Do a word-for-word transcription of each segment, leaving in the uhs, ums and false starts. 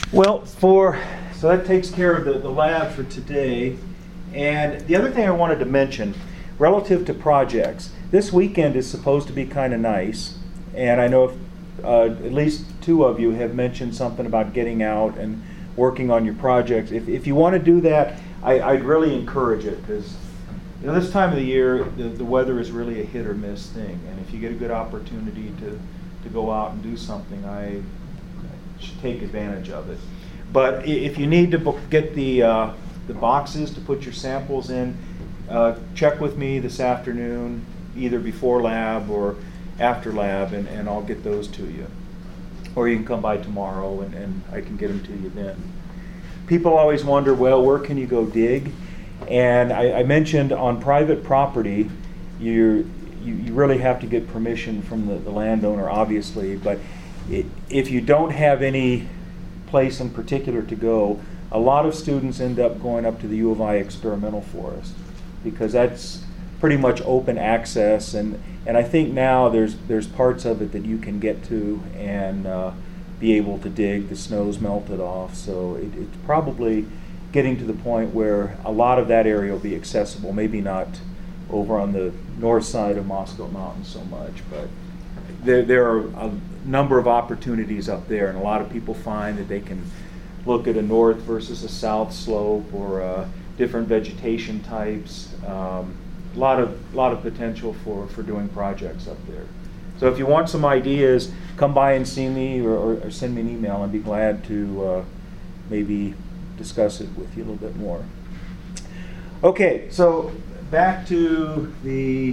Well, for so that takes care of the, the lab for today. And the other thing I wanted to mention, relative to projects, this weekend is supposed to be kind of nice. And I know if, uh, at least two of you have mentioned something about getting out and working on your projects. If, if you want to do that, I, I'd really encourage it, because you know, this time of the year, the, the weather is really a hit or miss thing. And if you get a good opportunity to, to go out and do something, I should take advantage of it. But if you need to book, get the, uh, the boxes to put your samples in, uh, check with me this afternoon, either before lab or after lab, and, and I'll get those to you. Or you can come by tomorrow and, and I can get them to you then. People always wonder, well, where can you go dig? And I, I mentioned on private property, you're, you you really have to get permission from the, the landowner, obviously. But it, if you don't have any place in particular to go, a lot of students end up going up to the U of I experimental forest, because that's pretty much open access. And, and I think now there's, there's parts of it that you can get to and uh, be able to dig. The snow's melted off, so it, it's probably getting to the point where a lot of that area will be accessible. Maybe not over on the north side of Moscow Mountain so much, but there, there are a number of opportunities up there, and a lot of people find that they can look at a north versus a south slope, or uh, different vegetation types. Um, a lot of, lot of potential for, for doing projects up there. So if you want some ideas, come by and see me, or, or, or send me an email. I'd be glad to uh, maybe discuss it with you a little bit more. Okay, so back to the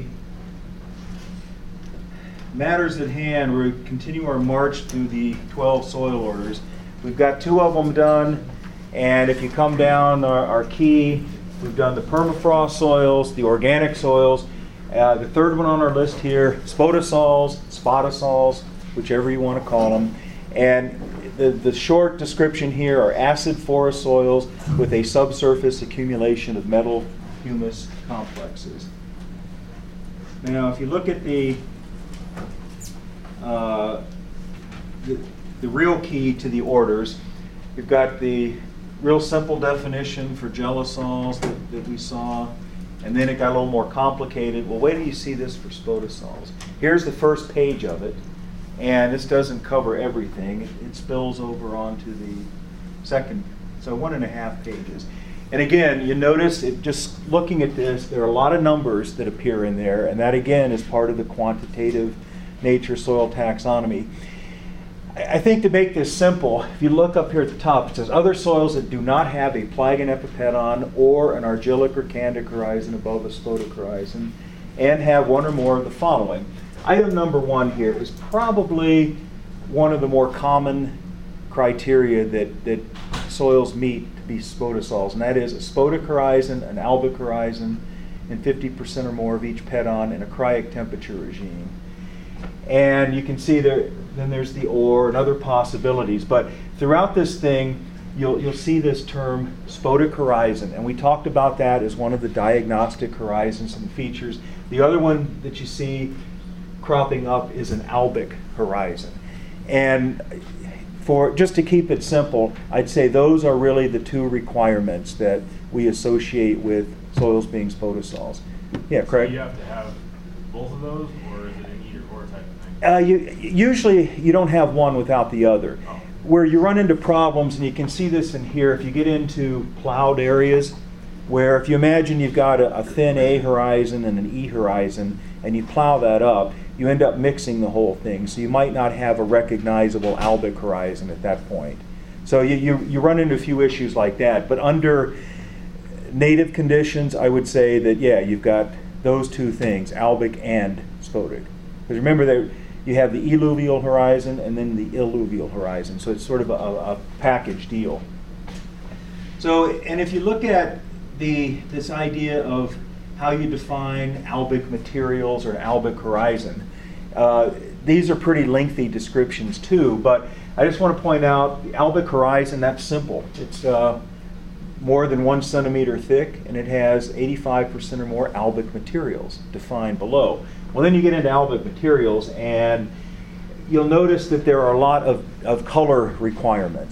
matters at hand. We continue our march through the twelve soil orders. We've got two of them done, and if you come down our, our key, we've done the permafrost soils, the organic soils. Uh, the third one on our list here, spodosols, spotosols, whichever you want to call them. And the, the short description here are acid forest soils with a subsurface accumulation of metal humus complexes. Now, if you look at the, uh, the, the real key to the orders, you've got the real simple definition for gelisols that, that we saw, and then it got a little more complicated. Well, wait till you see this for spodosols. Here's the first page of it. And this doesn't cover everything. It, it spills over onto the second, so one and a half pages. And again, you notice, it, just looking at this, there are a lot of numbers that appear in there, and that again is part of the quantitative nature soil taxonomy. I, I think to make this simple, if you look up here at the top, it says other soils that do not have a plagon epipedon or an argillic or candic horizon above a spodtic horizon, and have one or more of the following. Item number one here is probably one of the more common criteria that, that soils meet to be spodosols, and that is a spodtic horizon, an albic horizon, and fifty percent or more of each pedon in a cryic temperature regime. And you can see there, then there's the or and other possibilities. But throughout this thing, you'll, you'll see this term spodtic horizon, and we talked about that as one of the diagnostic horizons and features. The other one that you see cropping up is an albic horizon. And for just to keep it simple, I'd say those are really the two requirements that we associate with soils being spodosols. Yeah, Craig? So you have to have both of those, or is it an either or type of thing? Uh, you, usually you don't have one without the other. Oh. Where you run into problems, and you can see this in here, if you get into plowed areas, where if you imagine you've got a, a thin A horizon and an E horizon, and you plow that up, you end up mixing the whole thing. So you might not have a recognizable albic horizon at that point. So you, you, you run into a few issues like that. But under native conditions, I would say that, yeah, you've got those two things, albic and spodtic. Because remember that you have the eluvial horizon and then the illuvial horizon. So it's sort of a, a package deal. So, and if you look at the this idea of how you define albic materials or albic horizon, uh, these are pretty lengthy descriptions too, but I just want to point out the albic horizon, that's simple. It's uh, more than one centimeter thick, and it has eighty-five percent or more albic materials defined below. Well, then you get into albic materials, and you'll notice that there are a lot of, of color requirements.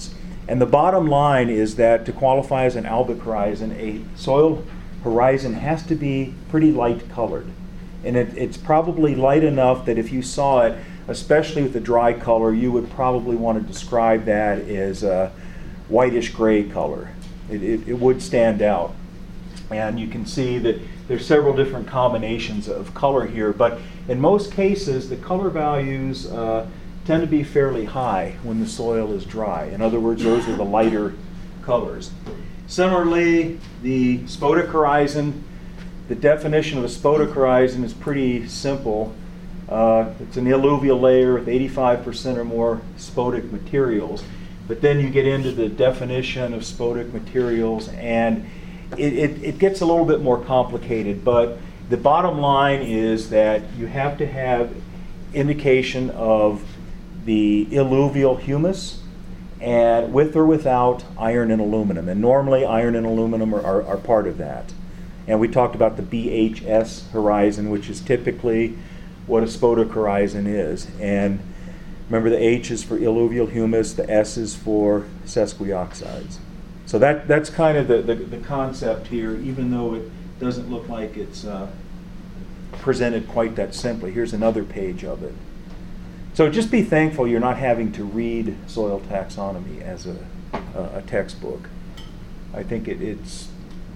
And the bottom line is that to qualify as an albic horizon, a soil horizon has to be pretty light colored. And it, it's probably light enough that if you saw it, especially with the dry color, you would probably want to describe that as a whitish gray color. It, it, it would stand out. And you can see that there's several different combinations of color here, but in most cases the color values uh, tend to be fairly high when the soil is dry. In other words, those are the lighter colors. Similarly, the spodec horizon, the definition of a spodec horizon is pretty simple. Uh, it's an alluvial layer with eighty-five percent or more spodec materials. But then you get into the definition of spodec materials, and it, it, it gets a little bit more complicated. But the bottom line is that you have to have indication of the alluvial humus, and with or without iron and aluminum. And normally iron and aluminum are, are, are part of that. And we talked about the B H S horizon, which is typically what a spodec horizon is. And remember, the H is for alluvial humus, the S is for sesquioxides. So that, that's kind of the, the, the concept here, even though it doesn't look like it's uh, presented quite that simply. Here's another page of it. So just be thankful you're not having to read soil taxonomy as a, a, a textbook. I think it, it's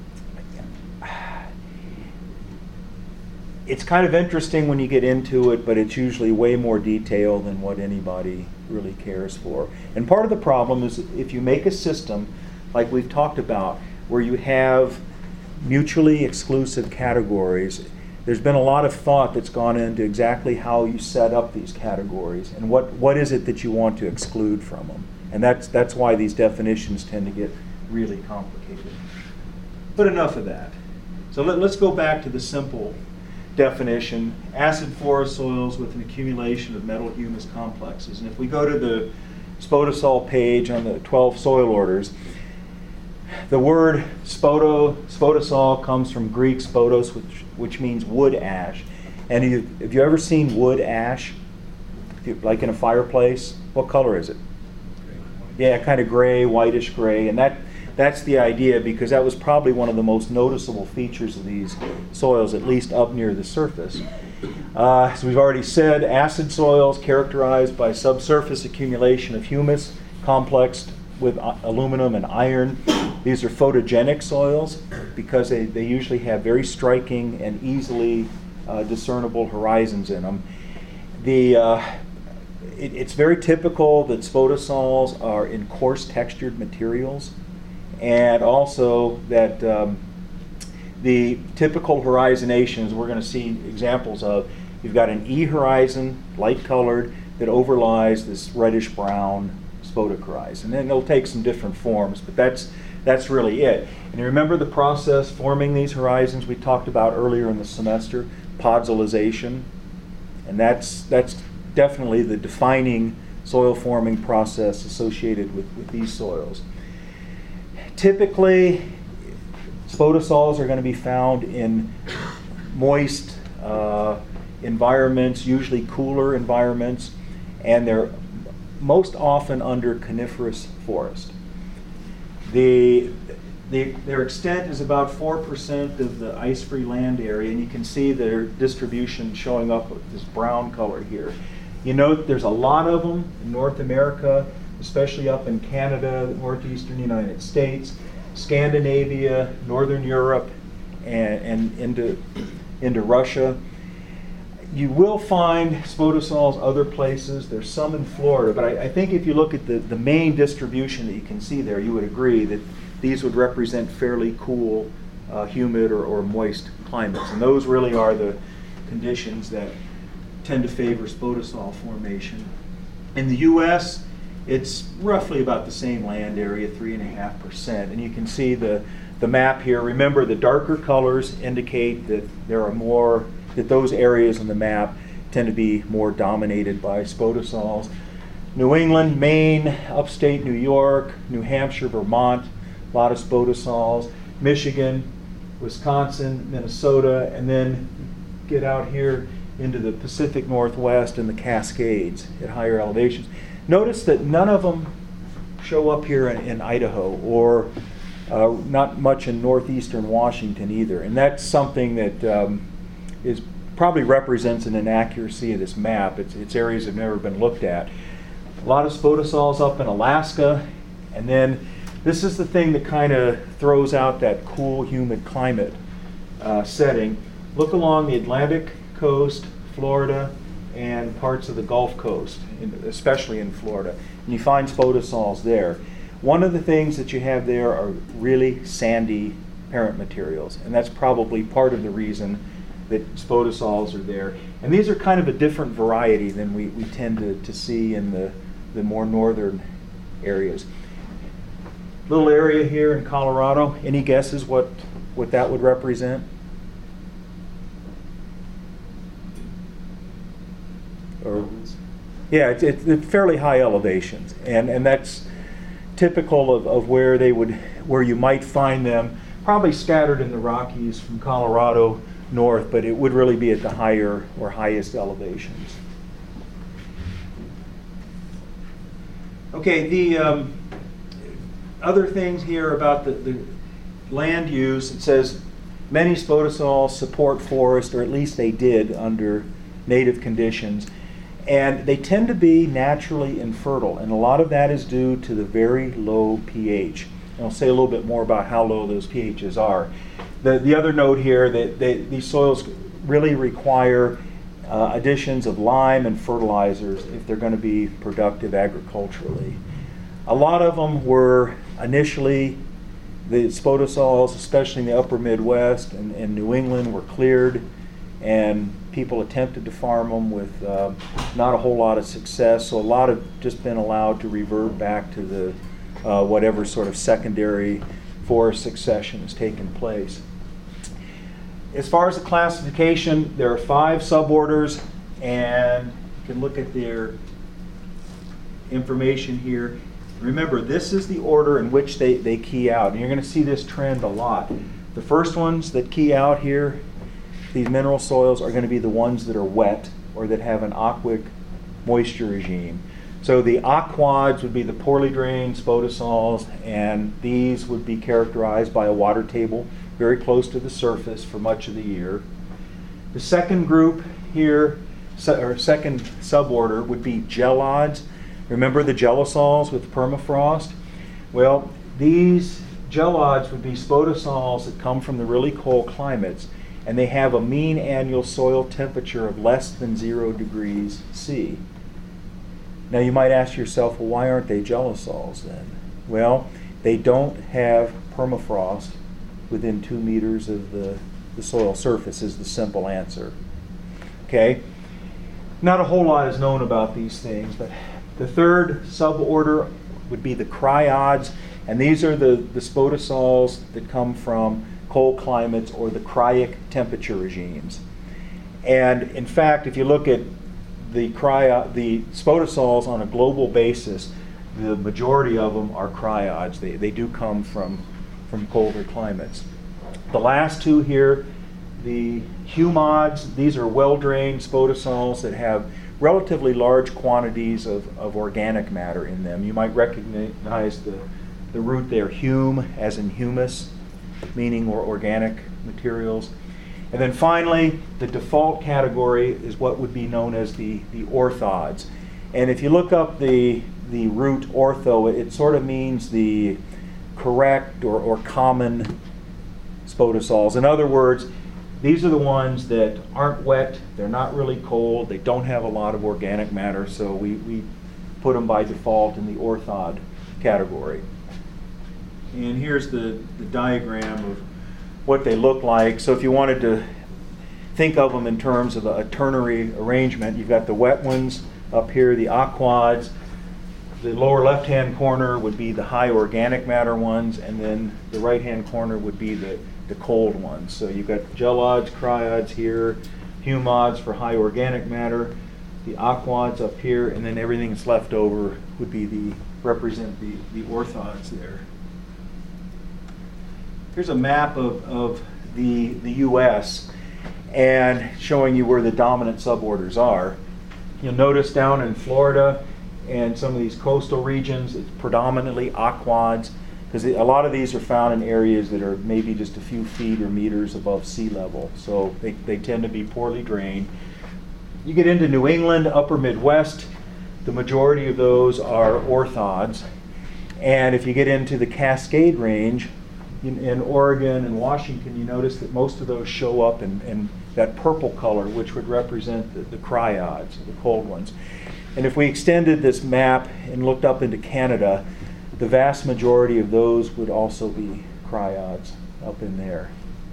it's kind of interesting when you get into it, but it's usually way more detail than what anybody really cares for. And part of the problem is if you make a system, like we've talked about, where you have mutually exclusive categories, there's been a lot of thought that's gone into exactly how you set up these categories and what, what is it that you want to exclude from them. And that's, that's why these definitions tend to get really complicated. But enough of that. So let, let's go back to the simple definition: acid forest soils with an accumulation of metal humus complexes. And if we go to the Spodosol page on the twelve soil orders, the word spodo, spodosol comes from Greek spodos, which, which means wood ash. And you, have you ever seen wood ash, if you, like in a fireplace? What color is it? Yeah, kind of gray, whitish gray. And that that's the idea, because that was probably one of the most noticeable features of these soils, at least up near the surface. Uh, as we've already said, acid soils characterized by subsurface accumulation of humus complexed with uh, aluminum and iron. These are photogenic soils because they, they usually have very striking and easily uh, discernible horizons in them. The, uh, it, it's very typical that spodosols are in coarse textured materials, and also that um, the typical horizonation, we're going to see examples of, you've got an E horizon, light colored, that overlies this reddish brown spodec horizon. And it'll take some different forms, but that's that's really it. And you remember the process forming these horizons we talked about earlier in the semester, podzolization, and that's that's definitely the defining soil forming process associated with, with these soils. Typically, spodosols are going to be found in moist uh, environments, usually cooler environments, and they're most often under coniferous forest. The, the, their extent is about four percent of the ice-free land area, and you can see their distribution showing up with this brown color here. You note there's a lot of them in North America, especially up in Canada, the northeastern United States, Scandinavia, Northern Europe, and, and into, into Russia. You will find spodosols other places. There's some in Florida, but I, I think if you look at the, the main distribution that you can see there, you would agree that these would represent fairly cool, uh, humid, or, or moist climates. And those really are the conditions that tend to favor spodosol formation. In the U S, it's roughly about the same land area, three and a half percent. And you can see the, the map here. Remember, the darker colors indicate that there are more, that those areas on the map tend to be more dominated by spodosols. New England, Maine, upstate New York, New Hampshire, Vermont, a lot of spodosols. Michigan, Wisconsin, Minnesota, and then get out here into the Pacific Northwest and the Cascades at higher elevations. Notice that none of them show up here in, in Idaho, or uh, not much in northeastern Washington either. And that's something that um, is probably represents an inaccuracy of this map. It's, it's areas that have never been looked at. A lot of spodosols up in Alaska, and then this is the thing that kind of throws out that cool, humid climate uh, setting. Look along the Atlantic coast, Florida, and parts of the Gulf Coast, in, especially in Florida. And you find spodosols there. One of the things that you have there are really sandy parent materials, and that's probably part of the reason that spodosols are there. And these are kind of a different variety than we, we tend to, to see in the, the more northern areas. Little area here in Colorado. Any guesses what, what that would represent? Or, yeah, it's, it's fairly high elevations, and, and that's typical of, of where they would, where you might find them, probably scattered in the Rockies from Colorado north, but it would really be at the higher or highest elevations. Okay, the um, other things here about the, the land use, it says many spodosols support forest, or at least they did under native conditions, and they tend to be naturally infertile, and a lot of that is due to the very low pH. And I'll say a little bit more about how low those pHs are. The, the other note here, that they, these soils really require uh, additions of lime and fertilizers if they're going to be productive agriculturally. A lot of them were initially, the spodosols, especially in the upper Midwest and, and New England, were cleared, and people attempted to farm them with uh, not a whole lot of success, so a lot have just been allowed to revert back to the uh, whatever sort of secondary forest succession has taken place. As far as the classification, there are five suborders, and you can look at their information here. Remember, this is the order in which they, they key out, and you're going to see this trend a lot. The first ones that key out here, these mineral soils, are going to be the ones that are wet or that have an aquic moisture regime. So the aquads would be the poorly drained spodosols, and these would be characterized by a water table very close to the surface for much of the year. The second group here, or second suborder, would be gelods. Remember the gelisols with permafrost? Well, these gelods would be spodosols that come from the really cold climates, and they have a mean annual soil temperature of less than zero degrees C. Now you might ask yourself, well, why aren't they gelisols then? Well, they don't have permafrost within two meters of the, the soil surface is the simple answer. Okay? Not a whole lot is known about these things, but the third suborder would be the cryods, and these are the, the spodosols that come from cold climates or the cryic temperature regimes. And in fact, if you look at the, cryo, the spodosols on a global basis, the majority of them are cryods. They, they do come from, from colder climates. The last two here, the humods, these are well-drained spodosols that have relatively large quantities of, of organic matter in them. You might recognize the, the root there, hume, as in humus, meaning or organic materials. And then finally, the default category is what would be known as the, the orthods. And if you look up the, the root ortho, it, it sort of means the correct or, or common spodosols. In other words, these are the ones that aren't wet, they're not really cold, they don't have a lot of organic matter, so we, we put them by default in the orthod category. And here's the, the diagram of what they look like. So if you wanted to think of them in terms of a, a ternary arrangement, you've got the wet ones up here, the aquads. The lower left-hand corner would be the high organic matter ones, and then the right-hand corner would be the, the cold ones. So you've got gelods, cryods here, humods for high organic matter, the aquads up here, and then everything that's left over would be the represent the, the orthods there. Here's a map of, of the, the U S and showing you where the dominant suborders are. You'll notice down in Florida and some of these coastal regions, it's predominantly aquads, because a lot of these are found in areas that are maybe just a few feet or meters above sea level. So they, they tend to be poorly drained. You get into New England, upper Midwest, the majority of those are orthods. And if you get into the Cascade Range, in, in Oregon and Washington, you notice that most of those show up in, in that purple color, which would represent the, the cryods, the cold ones. And if we extended this map and looked up into Canada, the vast majority of those would also be cryods up in there.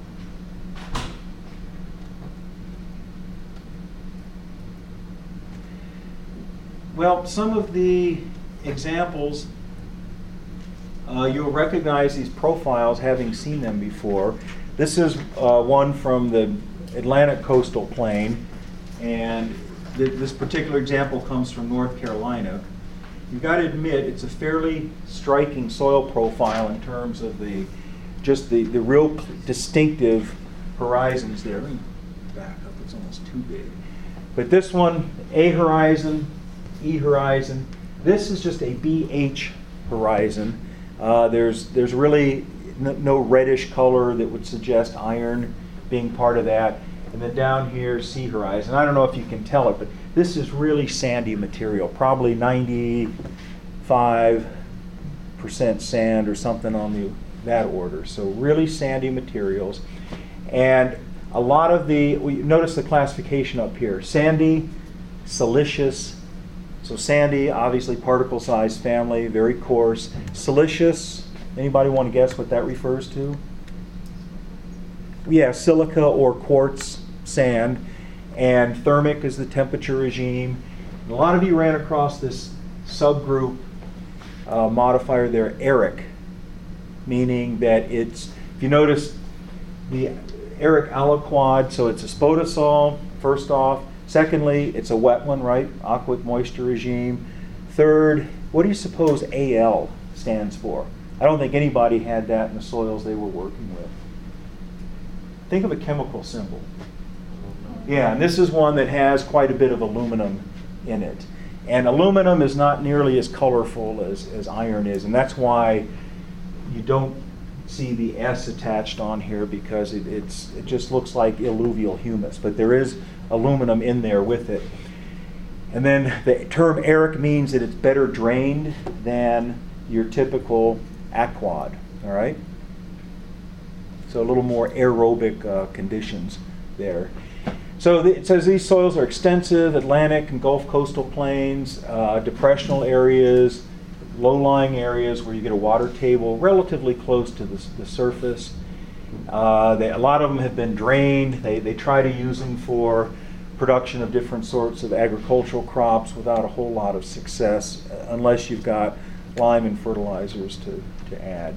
Well, some of the examples, uh, you'll recognize these profiles having seen them before. This is uh, one from the Atlantic coastal plain, and th this particular example comes from North Carolina. You've got to admit it's a fairly striking soil profile in terms of the just the, the real distinctive horizons there. Let me back up, it's almost too big. But this one, A horizon, E horizon. This is just a B H horizon. Uh, there's, there's really no, no reddish color that would suggest iron being part of that. And then down here, C horizon. I don't know if you can tell it, but this is really sandy material, probably ninety-five percent sand or something on the, that order. So really sandy materials. And a lot of the, we notice the classification up here, sandy, siliceous. So sandy, obviously particle size family, very coarse. Siliceous, anybody want to guess what that refers to? Yeah, silica or quartz sand. And thermic is the temperature regime. And a lot of you ran across this subgroup uh, modifier there, eric, meaning that it's, if you notice the eric aliquot, so it's a spodosol, first off. Secondly, it's a wet one, right? Aquic moisture regime. Third, what do you suppose A L stands for? I don't think anybody had that in the soils they were working with. Think of a chemical symbol. Yeah, and this is one that has quite a bit of aluminum in it. And aluminum is not nearly as colorful as, as iron is, and that's why you don't see the S attached on here, because it, it's, it just looks like alluvial humus, but there is aluminum in there with it. And then the term eric means that it's better drained than your typical aquad, all right? So a little more aerobic uh, conditions there. So the, it says these soils are extensive, Atlantic and Gulf coastal plains, uh, depressional areas, low-lying areas where you get a water table relatively close to the, the surface. Uh, they, a lot of them have been drained. They, they try to use them for production of different sorts of agricultural crops without a whole lot of success, uh, unless you've got lime and fertilizers to, to add.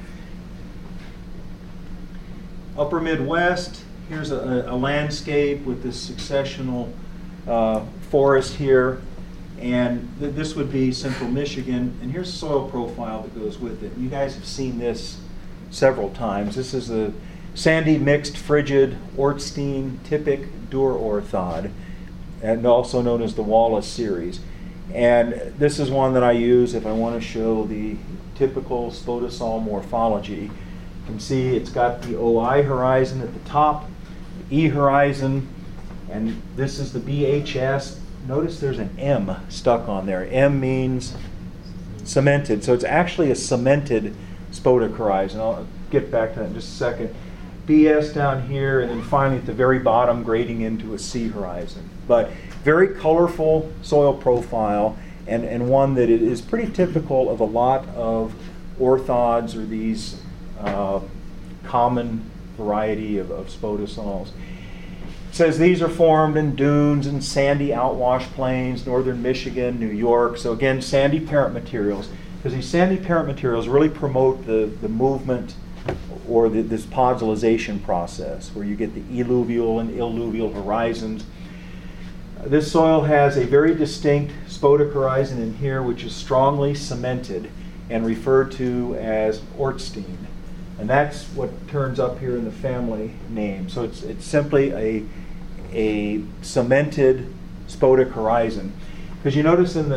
Upper Midwest, here's a, a landscape with this successional uh, forest here. And th this would be central Michigan. And here's a soil profile that goes with it. You guys have seen this several times. This is a sandy, mixed, frigid, Ortstein, typic Dur orthod, and also known as the Wallace series. And this is one that I use if I want to show the typical spodosol morphology. You can see it's got the O I horizon at the top, the E horizon, and this is the B H S. Notice there's an M stuck on there. M means cemented, so it's actually a cemented spodok horizon. I'll get back to that in just a second. B S down here, and then finally at the very bottom grading into a C horizon. But very colorful soil profile, and, and one that is pretty typical of a lot of orthods or these uh, common variety of, of spodosols. It says these are formed in dunes and sandy outwash plains, northern Michigan, New York. So again, sandy parent materials, because these sandy parent materials really promote the, the movement or the, this podulization process, where you get the eluvial and illuvial horizons. Uh, this soil has a very distinct spodok horizon in here, which is strongly cemented and referred to as Ortstein. And that's what turns up here in the family name. So it's, it's simply a, a cemented spodok horizon. Because you notice in the,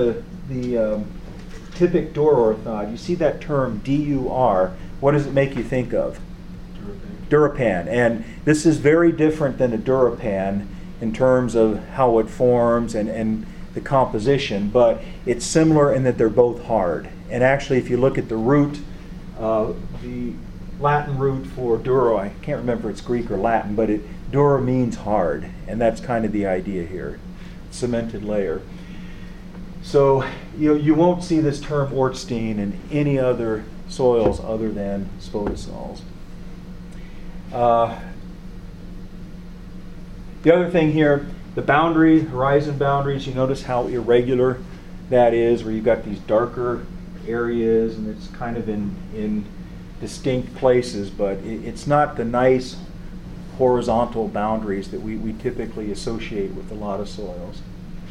the um, typic dur orthod, you see that term D U R, what does it make you think of? Durapan. Durapan. And this is very different than a Durapan in terms of how it forms and, and the composition, but it's similar in that they're both hard. And actually, if you look at the root, uh, the Latin root for duro, I can't remember if it's Greek or Latin, but it dura means hard, and that's kind of the idea here, cemented layer. So you know, you won't see this term Ortstein in any other soils other than spodosols. Uh, the other thing here, the boundary, horizon boundaries, you notice how irregular that is, where you've got these darker areas and it's kind of in, in distinct places, but it, it's not the nice horizontal boundaries that we, we typically associate with a lot of soils.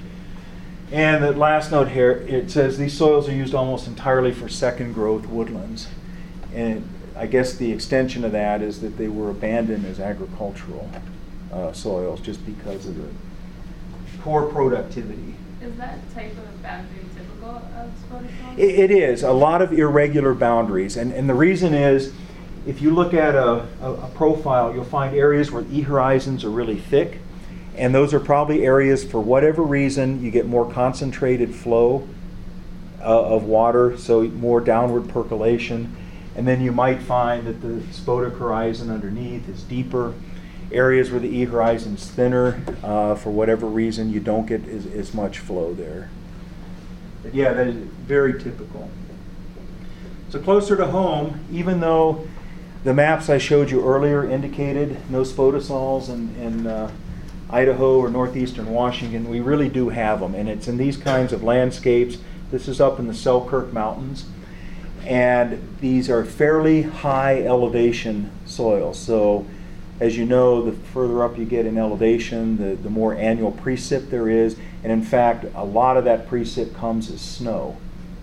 And the last note here, it says these soils are used almost entirely for second growth woodlands. And I guess the extension of that is that they were abandoned as agricultural uh, soils just because of the poor productivity. Is that type of boundary typical of spodosols? It, it is. A lot of irregular boundaries. And, and the reason is, if you look at a, a, a profile, you'll find areas where E horizons are really thick. And those are probably areas, for whatever reason, you get more concentrated flow uh, of water, so more downward percolation. And then you might find that the spodok horizon underneath is deeper. Areas where the E horizon is thinner, uh, for whatever reason, you don't get as, as much flow there. But yeah, that is very typical. So closer to home, even though the maps I showed you earlier indicated no spodosols in, in uh, Idaho or northeastern Washington, we really do have them, and it's in these kinds of landscapes. This is up in the Selkirk Mountains, and these are fairly high elevation soils. So as you know, the further up you get in elevation, the, the more annual precip there is, and in fact, a lot of that precip comes as snow.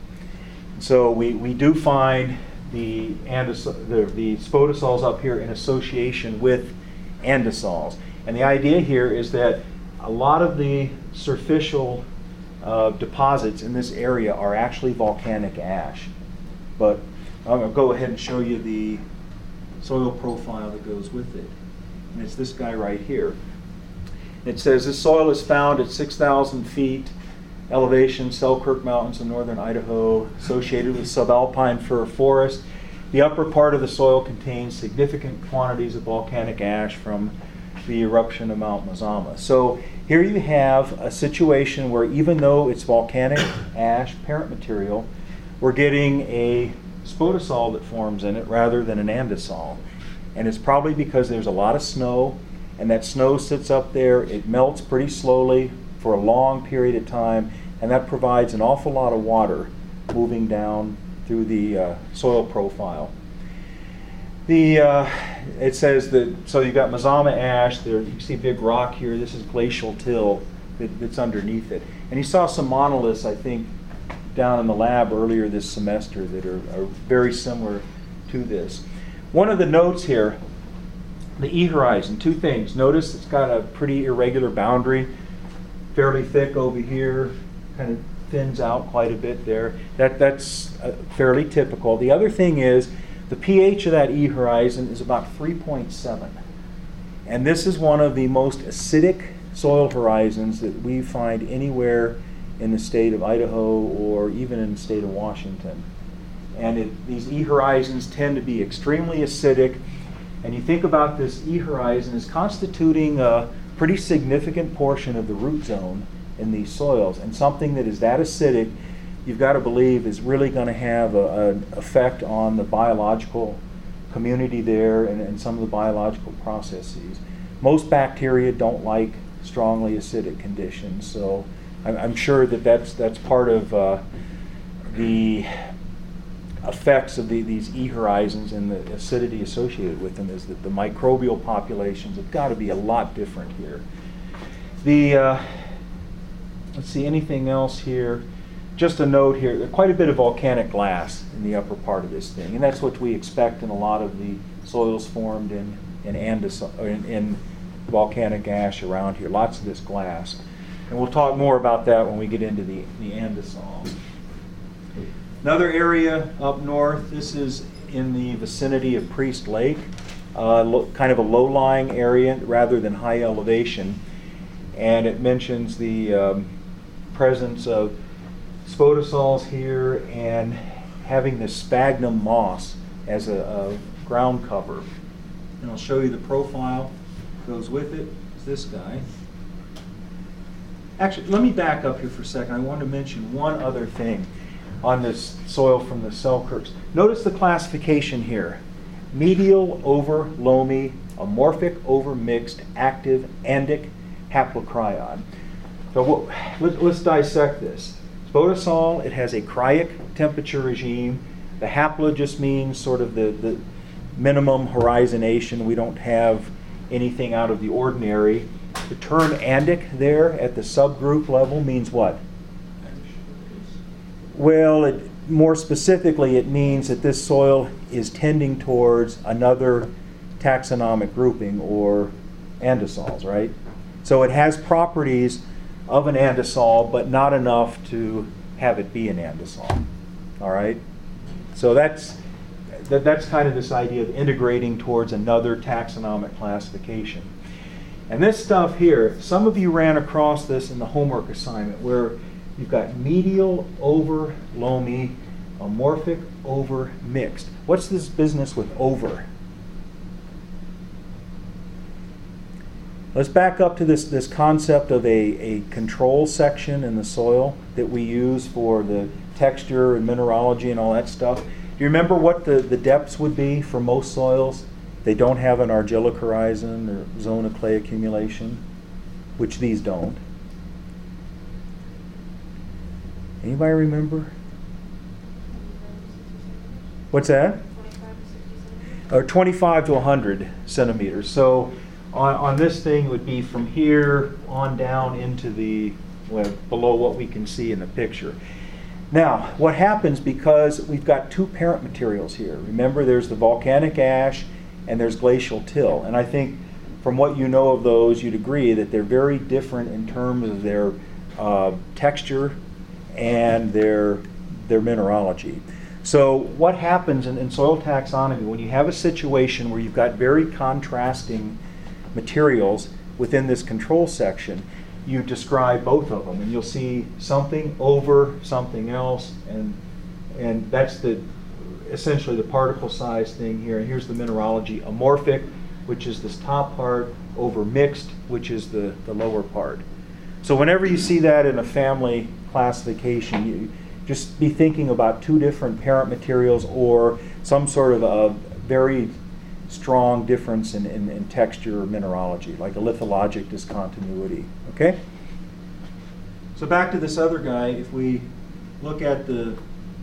So we, we do find the, andis the, the spodosols up here in association with andisols. And the idea here is that a lot of the surficial uh, deposits in this area are actually volcanic ash. But I'm going to go ahead and show you the soil profile that goes with it. And it's this guy right here. It says this soil is found at six thousand feet elevation, Selkirk Mountains in northern Idaho, associated with subalpine fir forest. The upper part of the soil contains significant quantities of volcanic ash from the eruption of Mount Mazama. So here you have a situation where, even though it's volcanic ash parent material, we're getting a spodosol that forms in it rather than an andisol. And it's probably because there's a lot of snow, and that snow sits up there, it melts pretty slowly for a long period of time, and that provides an awful lot of water moving down through the uh, soil profile. The, uh, it says that, so you've got Mazama ash, there, you see big rock here, this is glacial till that, that's underneath it. And you saw some monoliths, I think, down in the lab earlier this semester that are, are very similar to this. One of the notes here, the E horizon, two things. Notice it's got a pretty irregular boundary, fairly thick over here, kind of thins out quite a bit there. That, that's uh, fairly typical. The other thing is the pH of that E horizon is about three point seven. And this is one of the most acidic soil horizons that we find anywhere in the state of Idaho or even in the state of Washington. And it, these E horizons tend to be extremely acidic. And you think about this E horizon as constituting a pretty significant portion of the root zone in these soils. And something that is that acidic, you've got to believe, is really going to have a, an effect on the biological community there and, and some of the biological processes. Most bacteria don't like strongly acidic conditions, so I'm, I'm sure that that's, that's part of uh, the effects of the, these E horizons and the acidity associated with them, is that the microbial populations have got to be a lot different here. The, uh, let's see, anything else here? Just a note here, there's quite a bit of volcanic glass in the upper part of this thing, and that's what we expect in a lot of the soils formed in, in, Andis, in, in volcanic ash around here, lots of this glass. And we'll talk more about that when we get into the, the andisol. Another area up north, this is in the vicinity of Priest Lake, uh, lo- kind of a low-lying area rather than high elevation. And it mentions the um, presence of spodosols here and having the sphagnum moss as a, a ground cover. And I'll show you the profile. Goes with it is this guy. Actually, let me back up here for a second. I want to mention one other thing on this soil from the Selkirks. Notice the classification here. Medial over loamy, amorphic over mixed, active, andic, haplocryon. So what, let, let's dissect this. Spodosol, it has a cryic temperature regime. The haplo just means sort of the, the minimum horizonation. We don't have anything out of the ordinary. The term andic there at the subgroup level means what? Well, it, more specifically, it means that this soil is tending towards another taxonomic grouping, or andisols, right? So it has properties of an andisol, but not enough to have it be an andisol, all right? So that's, that, that's kind of this idea of integrating towards another taxonomic classification. And this stuff here, some of you ran across this in the homework assignment, where you've got medial over loamy, amorphic over mixed. What's this business with over? Let's back up to this, this concept of a, a control section in the soil that we use for the texture and mineralogy and all that stuff. Do you remember what the, the depths would be for most soils? They don't have an argillic horizon or zone of clay accumulation, which these don't. Anybody remember? What's that? Or twenty-five to one hundred centimeters. So on, on this thing it would be from here on down into the, well, below what we can see in the picture. Now, what happens, because we've got two parent materials here. Remember, there's the volcanic ash and there's glacial till. And I think from what you know of those, you'd agree that they're very different in terms of their uh, texture and their, their mineralogy. So what happens in, in soil taxonomy when you have a situation where you've got very contrasting materials within this control section, you describe both of them, and you'll see something over something else, and and that's the essentially the particle size thing here. And here's the mineralogy: amorphic, which is this top part, over mixed, which is the, the lower part. So whenever you see that in a family classification, you just be thinking about two different parent materials or some sort of a very strong difference in, in, in texture or mineralogy, like a lithologic discontinuity. Okay? So back to this other guy, if we look at the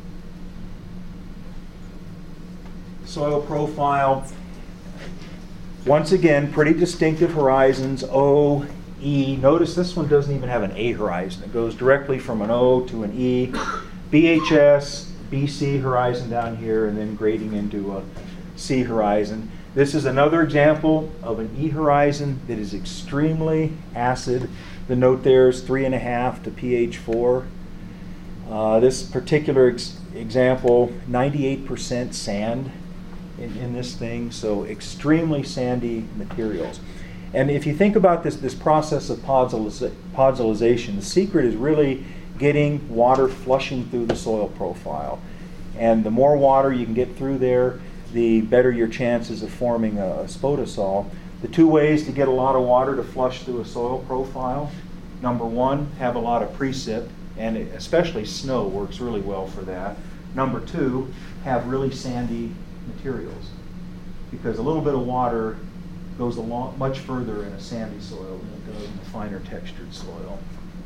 soil profile, once again, pretty distinctive horizons, O, E. Notice this one doesn't even have an A horizon. It goes directly from an O to an E. B H S, B C horizon down here, and then grading into a C horizon. This is another example of an E horizon that is extremely acid. The note there is three and a half to pH four. Uh, this particular ex example, ninety-eight percent sand in, in this thing, so extremely sandy materials. And if you think about this, this process of podzoliza podzolization, the secret is really getting water flushing through the soil profile. And the more water you can get through there, the better your chances of forming a, a spodosol. The two ways to get a lot of water to flush through a soil profile: number one, have a lot of precip, and especially snow works really well for that. Number two, have really sandy materials, because a little bit of water goes a lot, much further in a sandy soil than it does in a finer textured soil.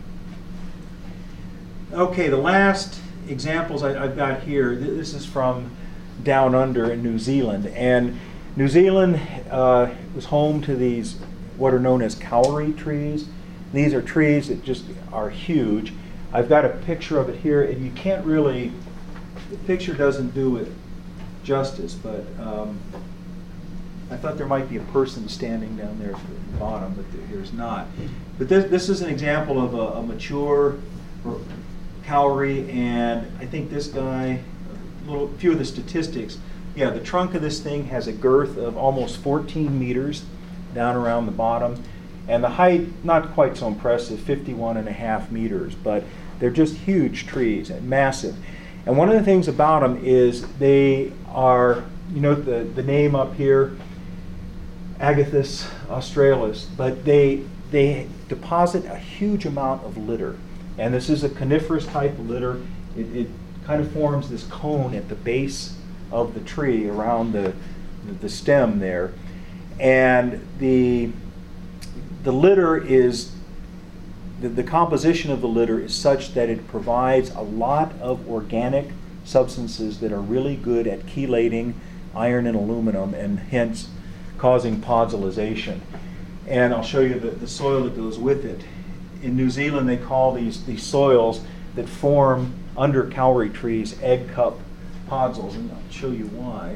Okay, the last examples I, I've got here, this is from down under in New Zealand. And New Zealand uh, was home to these, what are known as kauri trees. These are trees that just are huge. I've got a picture of it here, and you can't really, the picture doesn't do it justice, but um, I thought there might be a person standing down there at the bottom, but there's not. But this, this is an example of a, a mature Cowrie, and I think this guy, a little few of the statistics. Yeah, the trunk of this thing has a girth of almost fourteen meters down around the bottom, and the height, not quite so impressive, fifty-one and a half meters, but they're just huge trees and massive. And one of the things about them is they are, you know, the, the name up here, Agathis australis, but they, they deposit a huge amount of litter. And this is a coniferous type of litter. It, it kind of forms this cone at the base of the tree around the, the stem there. And the, the litter is, the, the composition of the litter is such that it provides a lot of organic substances that are really good at chelating iron and aluminum, and hence causing podzolization. And I'll show you the, the soil that goes with it. In New Zealand, they call these, these soils that form under kauri trees egg cup podzols, and I'll show you why.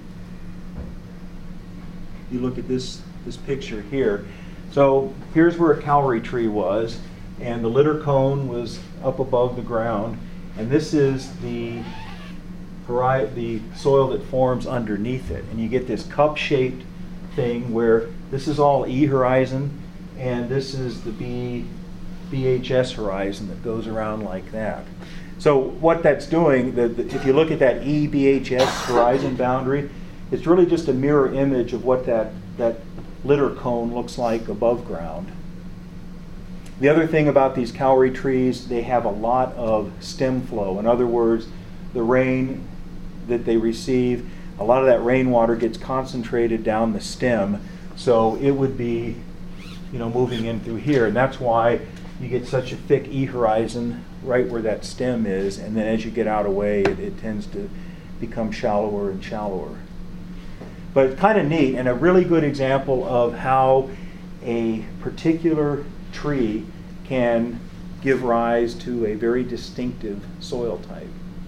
You look at this, this picture here. So here's where a kauri tree was, and the litter cone was up above the ground, and this is the, the soil that forms underneath it. And you get this cup-shaped thing where this is all E horizon, and this is the B, B H S horizon that goes around like that. So what that's doing, the, the, if you look at that E B H S horizon boundary, it's really just a mirror image of what that, that litter cone looks like above ground. The other thing about these kauri trees, they have a lot of stem flow. In other words, the rain that they receive, a lot of that rainwater gets concentrated down the stem, so it would be, you know, moving in through here, and that's why you get such a thick E horizon right where that stem is, and then as you get out of way, it, it tends to become shallower and shallower. But it's kind of neat, and a really good example of how a particular tree can give rise to a very distinctive soil type.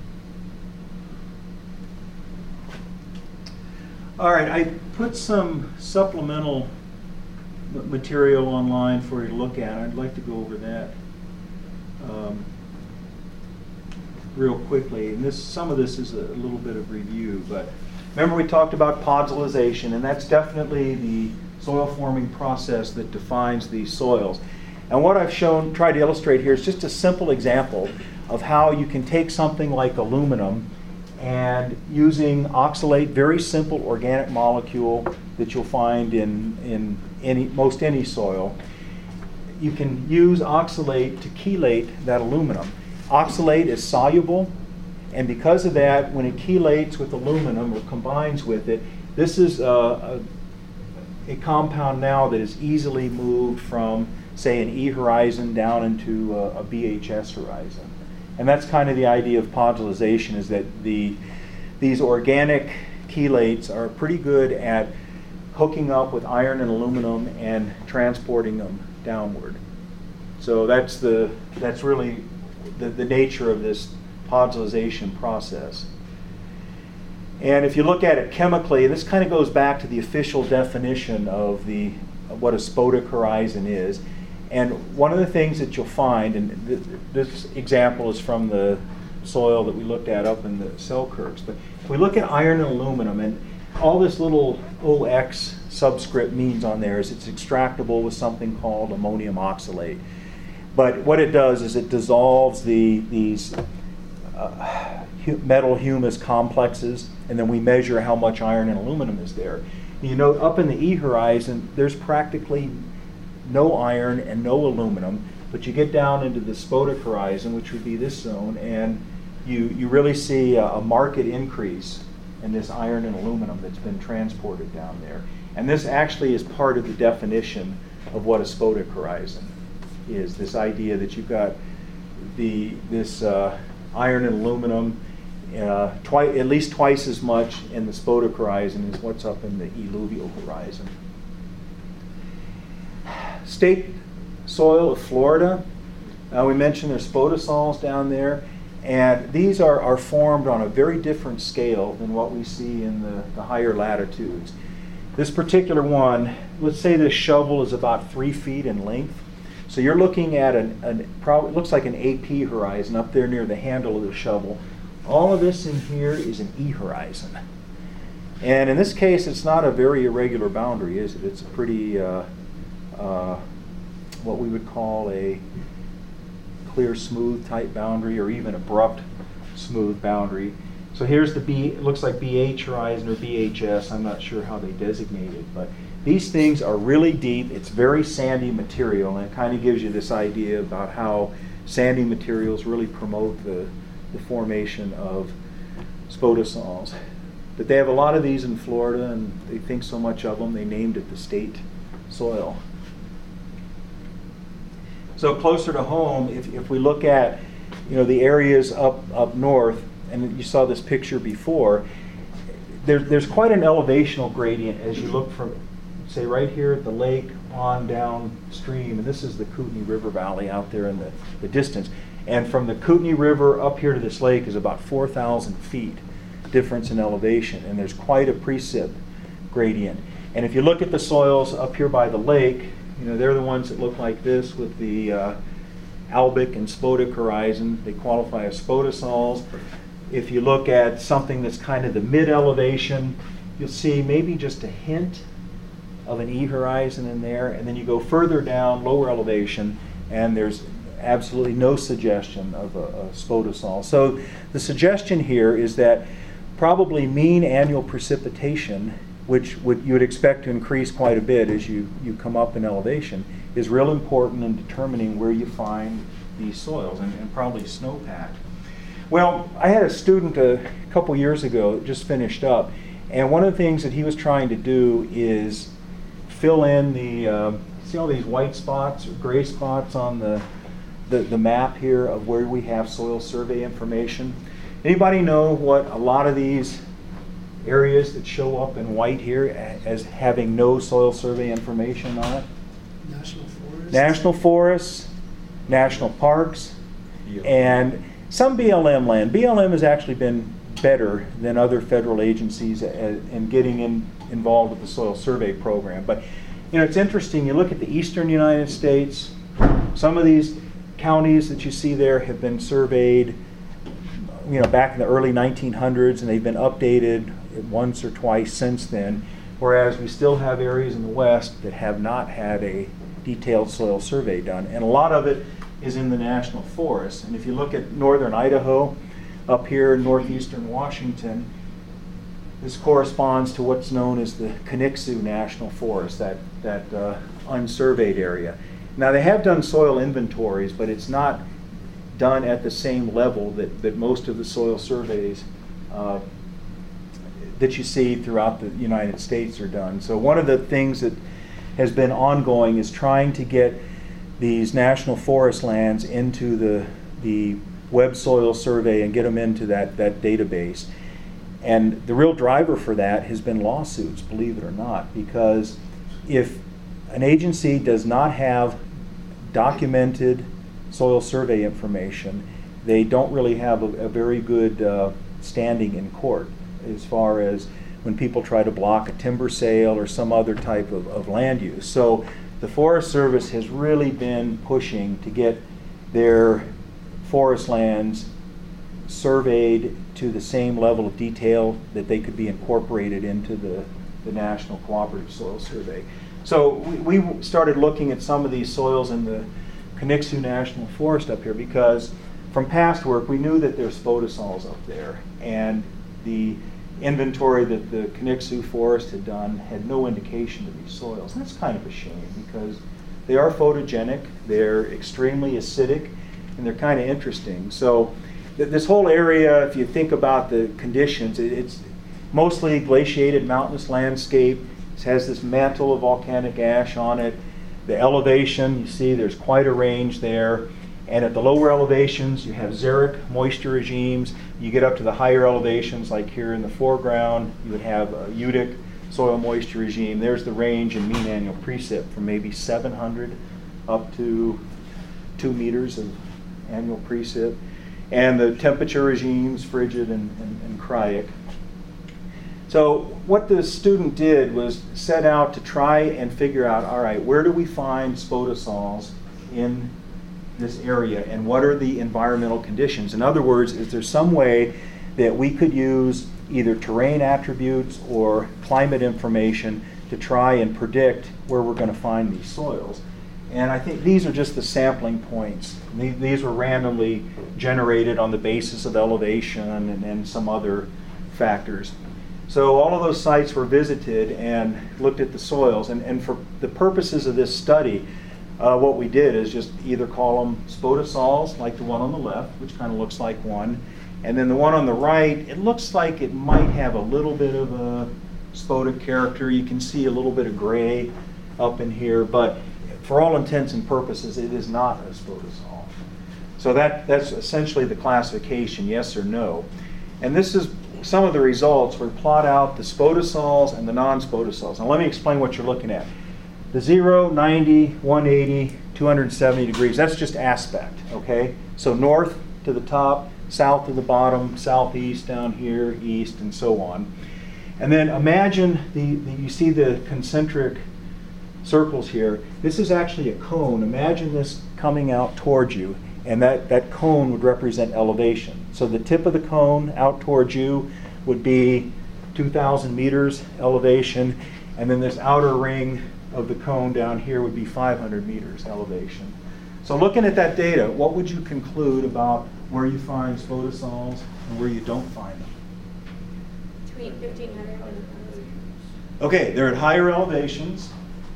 All right, I put some supplemental material online for you to look at. I'd like to go over that um, real quickly. And this, some of this is a little bit of review, but remember we talked about podzolization, and that's definitely the soil forming process that defines these soils. And what I've shown, tried to illustrate here, is just a simple example of how you can take something like aluminum and using oxalate, very simple organic molecule that you'll find in, in any, most any soil, you can use oxalate to chelate that aluminum. Oxalate is soluble, and because of that, when it chelates with aluminum or combines with it, this is a, a, a compound now that is easily moved from, say, an E horizon down into a, a B H S horizon. And that's kind of the idea of podzolization, is that the, these organic chelates are pretty good at hooking up with iron and aluminum and transporting them downward. So that's, the, that's really the, the nature of this podzolization process. And if you look at it chemically, this kind of goes back to the official definition of, the, of what a spodec horizon is. And one of the things that you'll find, and th this example is from the soil that we looked at up in the Selkirks, but if we look at iron and aluminum, and all this little O X subscript means on there is it's extractable with something called ammonium oxalate. But what it does is it dissolves the, these uh, hu metal humus complexes, and then we measure how much iron and aluminum is there. And you note up in the E horizon, there's practically no iron and no aluminum, but you get down into the spodec horizon, which would be this zone, and you, you really see a, a marked increase in this iron and aluminum that's been transported down there. And this actually is part of the definition of what a spodec horizon is, this idea that you've got the, this uh, iron and aluminum uh, twi at least twice as much in the spodec horizon as what's up in the eluvial horizon. State soil of Florida, uh, we mentioned there's spodosols down there, and these are, are formed on a very different scale than what we see in the, the higher latitudes. This particular one, let's say this shovel is about three feet in length. So you're looking at an, an probably looks like an A P horizon up there near the handle of the shovel. All of this in here is an E horizon. And in this case, it's not a very irregular boundary, is it? It's a pretty, uh, uh, what we would call a clear, smooth type boundary, or even abrupt, smooth boundary. So here's the B, it looks like B H horizon or B H S. I'm not sure how they designate it, but these things are really deep. It's very sandy material, and it kind of gives you this idea about how sandy materials really promote the, the formation of spodosols. But they have a lot of these in Florida, and they think so much of them, they named it the state soil. So closer to home, if, if we look at, you know, the areas up, up north, and you saw this picture before, there, there's quite an elevational gradient as you look from, say, right here at the lake on downstream, and this is the Kootenai River Valley out there in the, the distance. And from the Kootenai River up here to this lake is about four thousand feet difference in elevation, and there's quite a precip gradient. And if you look at the soils up here by the lake, you know, they're the ones that look like this with the uh, albic and spodic horizon. They qualify as spodosols. If you look at something that's kind of the mid-elevation, you'll see maybe just a hint of an E horizon in there, and then you go further down, lower elevation, and there's absolutely no suggestion of a, a spodosol. So the suggestion here is that probably mean annual precipitation, which would, you would expect to increase quite a bit as you, you come up in elevation, is real important in determining where you find these soils, and, and probably snowpack. Well, I had a student a couple years ago that just finished up, and one of the things that he was trying to do is fill in the, uh, see all these white spots or gray spots on the, the, the map here of where we have soil survey information. Anybody know what a lot of these areas that show up in white here as having no soil survey information on it? National forests. National forests, national parks, and some B L M land. B L M has actually been better than other federal agencies in getting in, involved with the soil survey program. But you know, it's interesting, you look at the eastern United States, some of these counties that you see there have been surveyed, you know, back in the early nineteen hundreds, and they've been updated once or twice since then, whereas we still have areas in the west that have not had a detailed soil survey done. And a lot of it is in the national forests. And if you look at northern Idaho, up here in northeastern Washington, this corresponds to what's known as the Conixu National Forest, that, that uh, unsurveyed area. Now they have done soil inventories, but it's not done at the same level that, that most of the soil surveys uh, that you see throughout the United States are done. So one of the things that has been ongoing is trying to get these national forest lands into the, the Web Soil Survey and get them into that, that database. And the real driver for that has been lawsuits, believe it or not, because if an agency does not have documented soil survey information, they don't really have a, a very good uh, standing in court as far as when people try to block a timber sale or some other type of, of land use. So the Forest Service has really been pushing to get their forest lands surveyed to the same level of detail that they could be incorporated into the, the National Cooperative Soil Survey. So we, we started looking at some of these soils in the Conixu National Forest up here because from past work we knew that there's spodosols up there, and the inventory that the Conixu Forest had done had no indication of these soils. And that's kind of a shame because they are photogenic, they're extremely acidic, and they're kind of interesting. So th this whole area, if you think about the conditions, it, it's mostly glaciated mountainous landscape. It has this mantle of volcanic ash on it. The elevation, you see there's quite a range there. And at the lower elevations, you have xeric moisture regimes. You get up to the higher elevations, like here in the foreground, you would have a eutec soil moisture regime. There's the range in mean annual precip from maybe seven hundred up to two meters of annual precip. And the temperature regimes, frigid and, and, and cryic. So what the student did was set out to try and figure out, all right, where do we find spodosols in this area and what are the environmental conditions. In other words, is there some way that we could use either terrain attributes or climate information to try and predict where we're going to find these soils? And I think these are just the sampling points. These were randomly generated on the basis of elevation and, and some other factors. So all of those sites were visited and looked at the soils. And, and for the purposes of this study, uh, what we did is just either call them spodosols, like the one on the left, which kind of looks like one. And then the one on the right, it looks like it might have a little bit of a spodid character. You can see a little bit of gray up in here, but for all intents and purposes, it is not a spodosol. So that, that's essentially the classification, yes or no. And this is some of the results where we plot out the spodosols and the non-spodosols. Now let me explain what you're looking at. The zero, ninety, one eighty, two hundred seventy degrees, that's just aspect, okay? So north to the top, south to the bottom, southeast down here, east, and so on. And then imagine, the, the you see the concentric circles here. This is actually a cone. Imagine this coming out towards you, and that, that cone would represent elevation. So the tip of the cone out towards you would be two thousand meters elevation, and then this outer ring of the cone down here would be five hundred meters elevation. So looking at that data, what would you conclude about where you find spodosols and where you don't find them? Between fifteen hundred and one thousand. Okay, they're at higher elevations,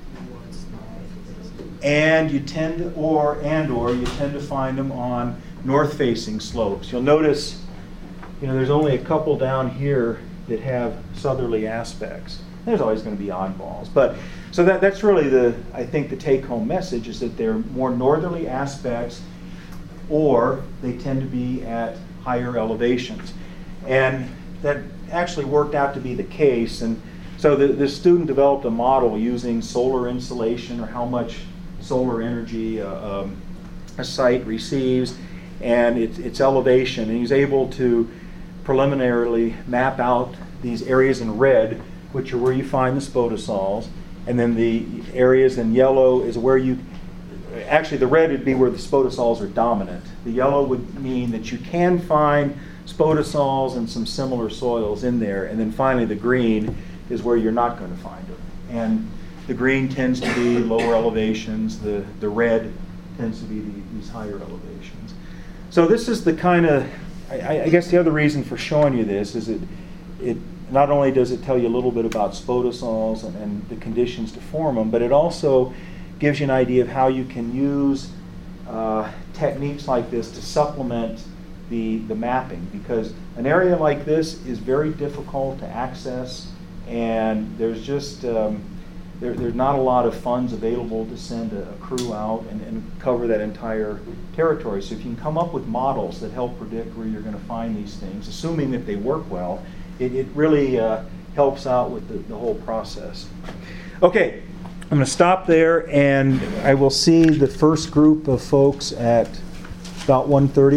and you tend to, or and or you tend to find them on north-facing slopes. You'll notice, you know, there's only a couple down here that have southerly aspects. There's always going to be oddballs, but so that that's really the I think the take-home message is that they're more northerly aspects, or they tend to be at higher elevations, and that actually worked out to be the case. And so the, the student developed a model using solar insolation, or how much solar energy uh, um, a site receives, and its, its elevation, and he was able to preliminarily map out these areas in red, which are where you find the spodosols, and then the areas in yellow is where you, actually the red would be where the spodosols are dominant. The yellow would mean that you can find spodosols and some similar soils in there, and then finally the green is where you're not going to find them. And the green tends to be lower elevations, the, the red tends to be the, these higher elevations. So this is the kind of, I, I guess the other reason for showing you this is it, it not only does it tell you a little bit about spodosols and, and the conditions to form them, but it also gives you an idea of how you can use uh, techniques like this to supplement the, the mapping, because an area like this is very difficult to access, and there's just um, there, there's not a lot of funds available to send a, a crew out and, and cover that entire territory. So if you can come up with models that help predict where you're going to find these things, assuming that they work well, it, it really uh, helps out with the, the whole process. Okay, I'm going to stop there, and I will see the first group of folks at about one thirty.